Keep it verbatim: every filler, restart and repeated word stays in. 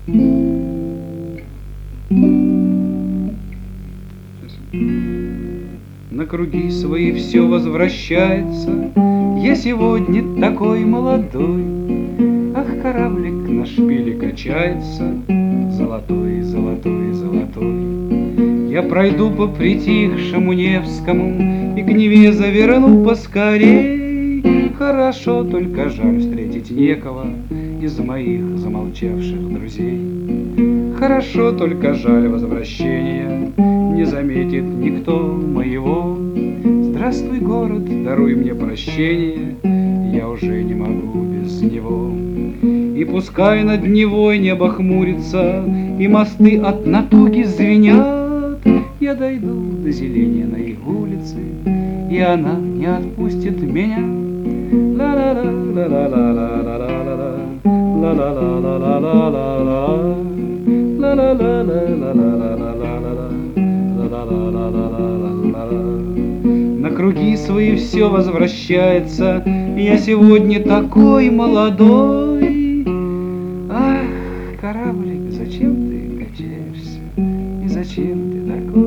На круги свои все возвращается. Я сегодня такой молодой. Ах, кораблик на шпиле качается, золотой, золотой, золотой. Я пройду по притихшему Невскому и к Неве заверну поскорей. Хорошо, только жаль, встретить некого из моих замолчавших друзей. Хорошо, только жаль, возвращения не заметит никто моего. Здравствуй, город, даруй мне прощение, я уже не могу без него. И пускай над Невой небо хмурится, и мосты от натуги звенят, я дойду до Зелениной улицы, и она не отпустит меня. На круги свои все возвращается. Я сегодня такой молодой. Ах, кораблик, зачем ты качаешься? И зачем ты такой